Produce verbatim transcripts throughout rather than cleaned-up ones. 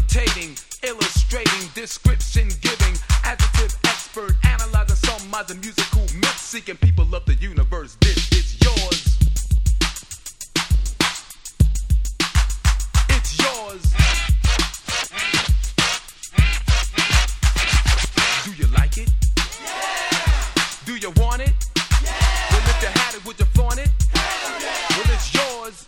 dictating, illustrating, description giving, adjective expert, analyzing some minds of musical myths, seeking people of the universe. This is yours. It's yours. Do you like it? Yeah. Do you want it? Yeah. Well, if you had it, would you flaunt it? Hell yeah. Well, it's yours.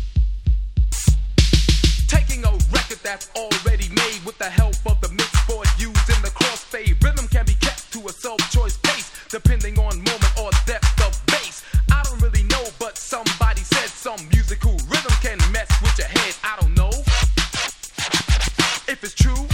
Taking a record that's already made with the help of the mix board used in the crossfade. Rhythm can be kept to a self-choice pace, depending on moment or depth of bass. I don't really know, but somebody said some musical rhythm can mess with your head. I don't know if it's true.